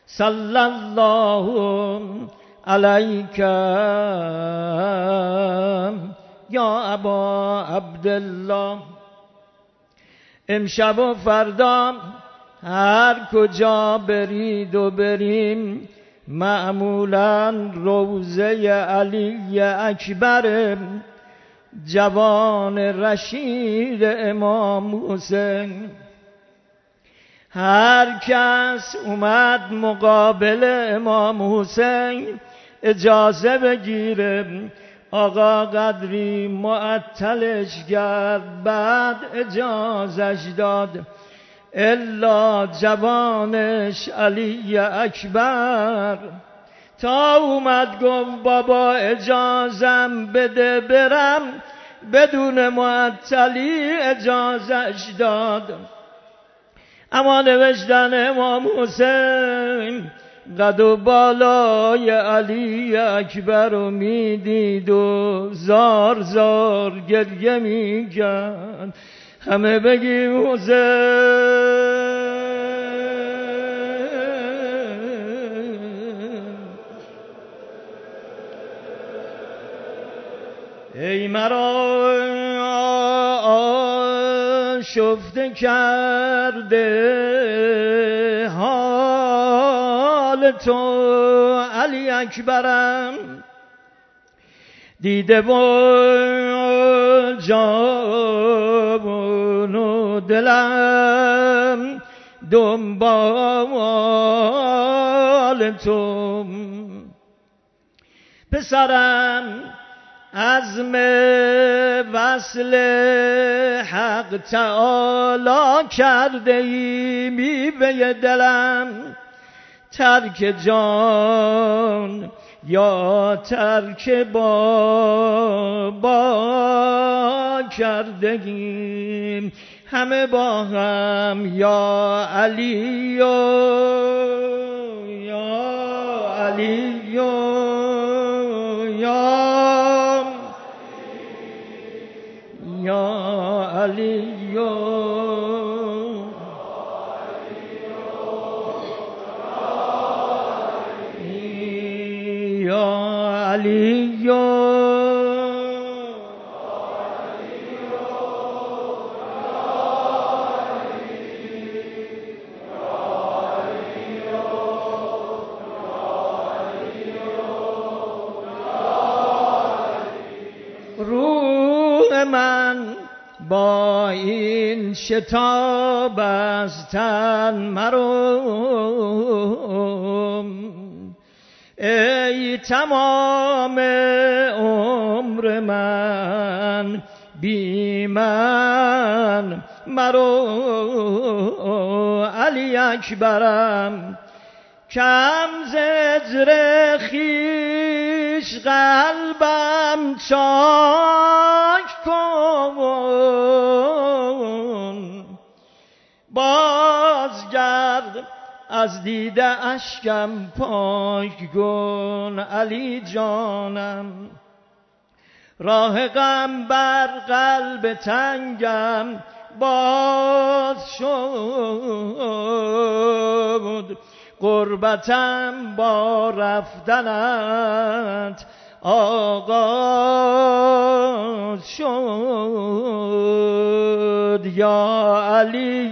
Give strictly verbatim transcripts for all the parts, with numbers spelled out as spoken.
صلی الله علیک یا ابا عبدالله. امشب و فردا هر کجا برید و بریم معمولا روضه علی اکبر جوان رشید امام حسین. هر کس اومد مقابل امام حسین اجازه بگیره، آقا قدری معطلش کرد، بعد اجازش داد. الا جوانش علی اکبر تا اومد گفت بابا اجازم بده برم، بدون معطلی اجازش داد. اما نوشتن امام حسین قد و بالای علی اکبر رو میدید و زار زار گریه میکرد. همه بگیم حسین. ای مرا آشفته کرده حال تو علی اکبرم، دیده و جان و دلم دنبال تو. پسرم عزم وصل حق تعالی کرده ای، میوه دلم ترک جان یا ترک بابا کردگیم. همه با هم یا علی یا علی یا یا علی روح من با این شتاب از تن مروم، ای تمام عمر من بی من مرو. علی اکبرم کم زجر خیش قلبم چاک کن، بازگرد از دیده اشکم پاک کن. علی جانم راه غم بر قلب تنگم باز شد، غربتم با رفتنت آغاز شد. یا علی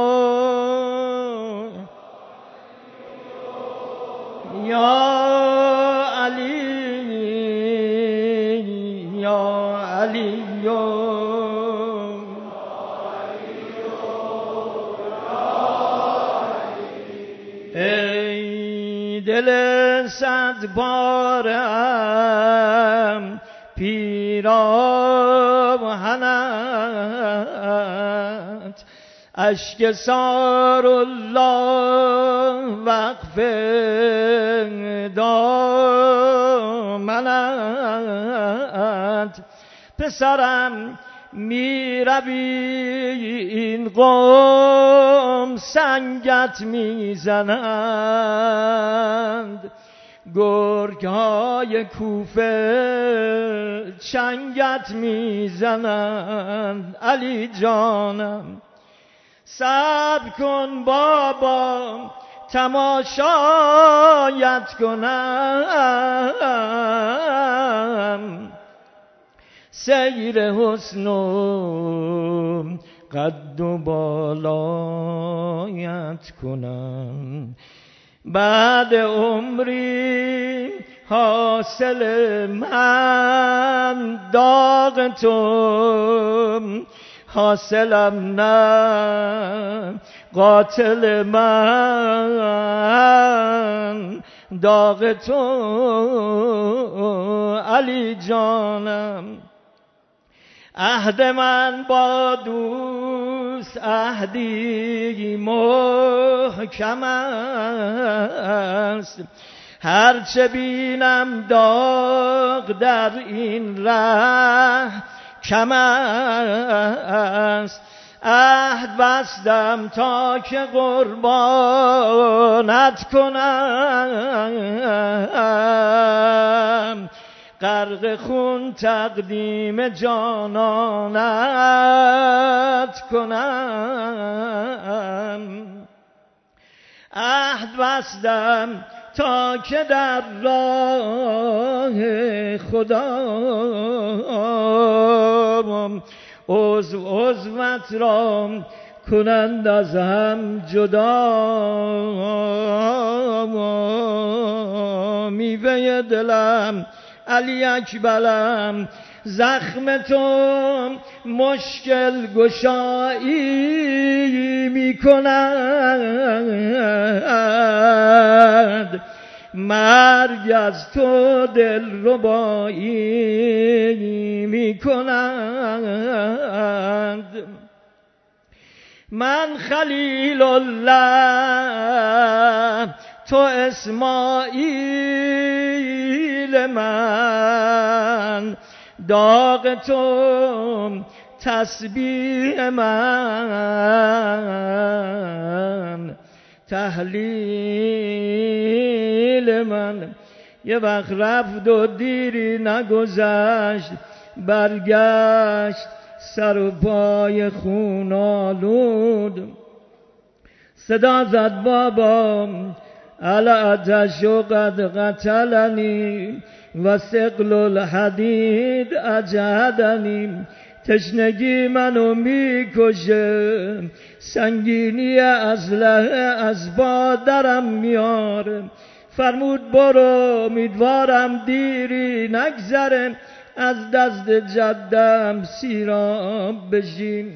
یا علی یا علی ای دل صد بارم پیراهنت، اشک سار الله وقف دامنت. پسرم می روی این قوم سنگت می زنند، گرگ های کوفه چنگت می زنند. علی جانم صبر کن بابا تماشایت کنم، سیر حسن و قد و بالایت کنم. بعد عمری حاصل من داغ تو، حاصلم نه قاتل من داغ تو علی جانم. عهد من با دوست عهدی محکم است، هرچه بینم داغ در این ره کم است. عهد بستم تا که قربانت کنم، غرق خون تقدیم جانانت کنم. عهد بستم تا که در راه خدا عضو عضوت را کنند از هم جدا. میوه دلم علی اکبرم، زخم تو مشکل گشایی می کند، مرگ از تو دل ربایی می کند. من خلیل الله تو اسماعیل من، داغ تو تسبیح من، تهلیل من. یه وقت رفت و دیری نگذشت، برگشت سر و پای خون آلود. صدا زد بابا العطش قد قتلنی و ثقل الحدید اجهدنی، تشنگی منو میکشه، سنگینی اسلحه از بادرم میاره. فرمود برو امیدوارم دیری نگذره، از دست جدم سیراب بشیم.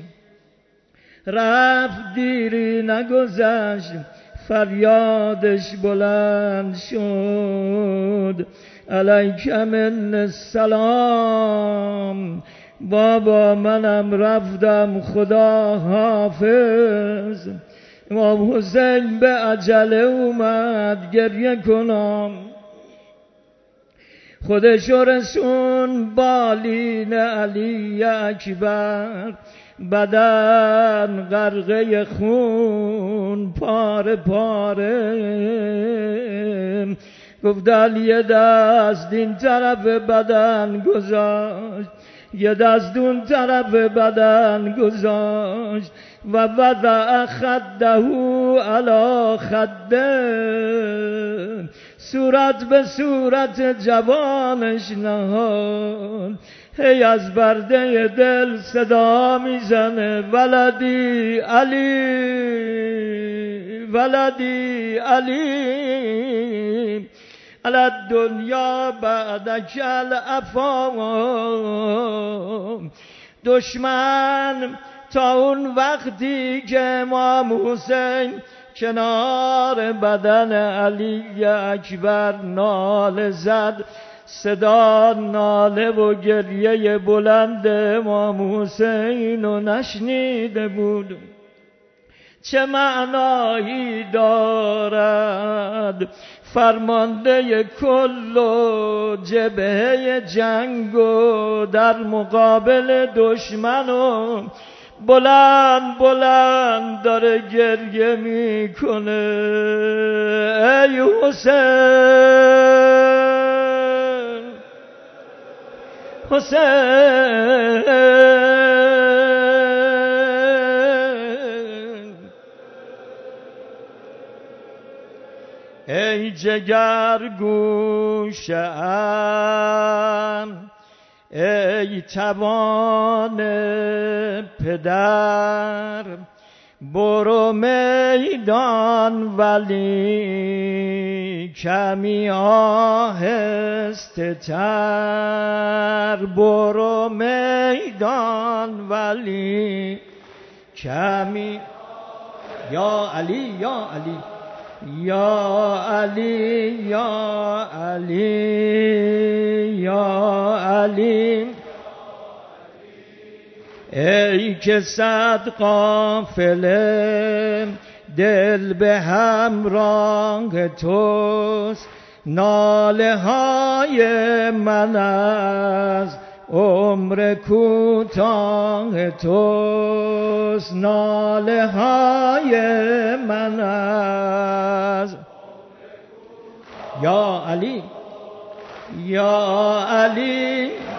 رفت دیری نگذشت، فریادش بلند شد، علیک من السلام، بابا منم رفتم خدا حافظ. امام حسین به عجله اومد گریه کنم، خودشو رسون بالین علی اکبر، بدن غرقه خون پاره پاره. گفت علی یه دست این طرف بدن گذاشت، یه دست اون طرف بدن گذاشت، و وضع خده علی خده، صورت به صورت جوانش نهاد. هی از برده دل صدا میزنه ولدی علی، ولدی علی، علی دنیا بعدک الافام. دشمن تا اون وقتی که امام حسین کنار بدن علی اکبر ناله زد، صدا ناله و گریه بلند امام حسین رو نشنیده بود. چه معنایی دارد فرمانده کل و جبهه جنگ و در مقابل دشمن و بلند بلند داره گریه میکنه. ای حسین، حسین، ای جگر گوشه‌ام ای توان پدر برو میدان ولی کمی آهسته تر برو میدان ولی کمی یا علی یا علی یا علی یا علی یا علی ای که صد قافله دل به همراه توست ناله های من از عمر کوتاه توست ناله های من از یا علی یا علی